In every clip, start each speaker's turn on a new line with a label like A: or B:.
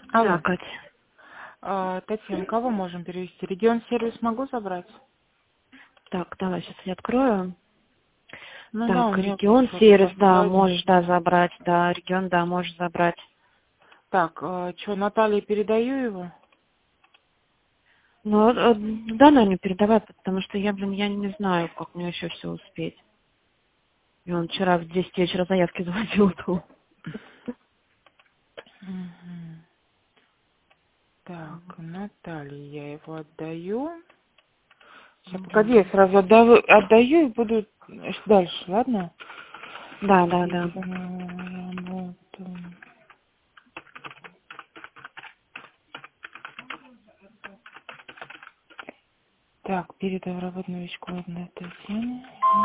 A: Да,
B: Алло.
A: Катя.
B: Татьяна, кого можем перевести? Регион сервис могу забрать?
A: Так, давай сейчас я открою.
B: Ну да, у
A: Так,
B: меня
A: регион
B: просто
A: сервис, да,
B: один.
A: можешь, да, забрать. Да, регион, да, можешь забрать.
B: Так, что, Наталье передаю его?
A: Ну, да, наверное, передавай, потому что я не знаю, как мне еще все успеть. И он вчера в 10 вечера заявки заводил.
B: Мгм. Так, Наталье я его отдаю. Сейчас, погоди, я сразу отдаю и буду дальше, ладно?
A: Да, да, да.
B: Работу. Так, передав работу новичку одной Татьяне.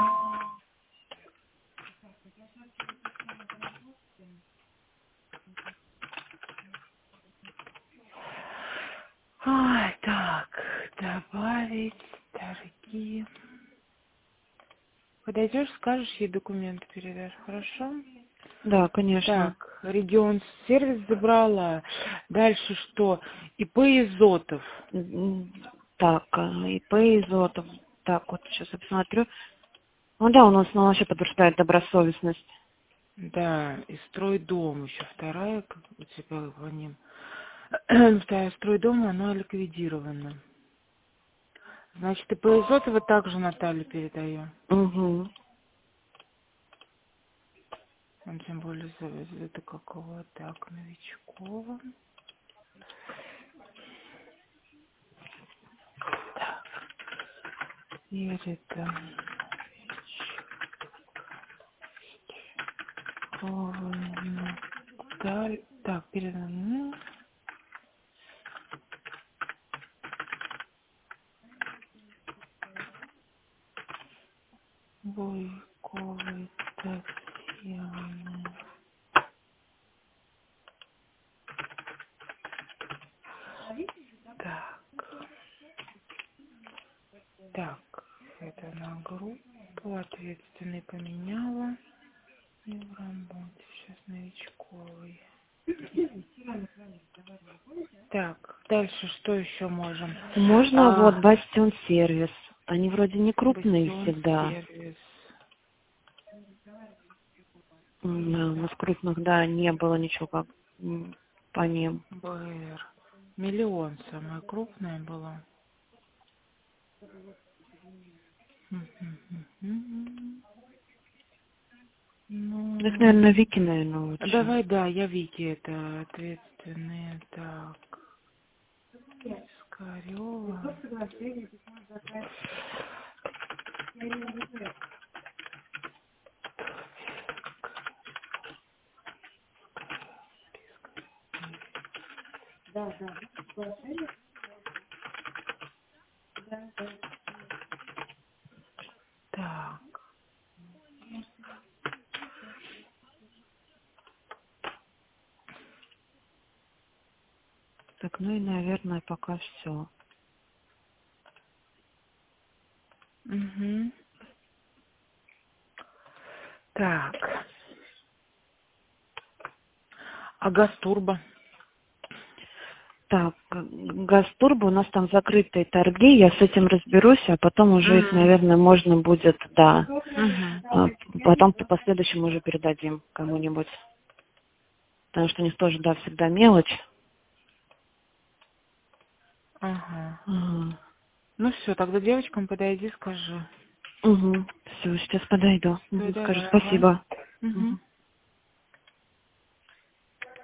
B: Ой, так, добавить торги. Подойдешь, скажешь, ей документы передашь, хорошо?
A: Да, конечно.
B: Так, регион сервис забрала. Дальше что? ИП Изотов.
A: Так, ИП Изотов. Так, вот сейчас я посмотрю. Ну да, у нас вообще подтверждает добросовестность.
B: Да, и стройдом еще вторая, как у тебя по ним. Вторая стройдом, оно ликвидировано. Значит, ИП Изотова также Наталье передаю.
A: Угу.
B: Он тем более это какого так, Новичкова. Передам. Так, передам. Бойковой Татьяны. Так, так, это на группу, ответственный поменяла. И в работе сейчас новичковый. Так, дальше что еще можем?
A: Можно вот Бастион сервис. Они вроде не крупные
B: Бастион
A: всегда.
B: сервис.
A: Да, у нас крупных, да, не было ничего как по ним.
B: БР. Миллион самая крупная была. Мгм.
A: Их,
B: Ну,
A: наверное, Вики, наверное, лучше.
B: давай, да, я Вики, это ответственные. Так, Скорева. Так,
A: Так, ну и, наверное, пока все.
B: угу. Так, а Гастурбо?
A: Так, Газтурбо, у нас там закрытые торги, я с этим разберусь, а потом уже их, наверное, можно будет, да.
B: Угу.
A: Потом по последующему уже передадим кому-нибудь. Потому что у них тоже, да, всегда мелочь.
B: Ага.
A: Ага.
B: Ну все, тогда девочкам подойди, скажи.
A: Угу. Все, сейчас подойду.
B: Все,
A: Скажу
B: давай, ага.
A: спасибо.
B: Угу.
A: Мгм.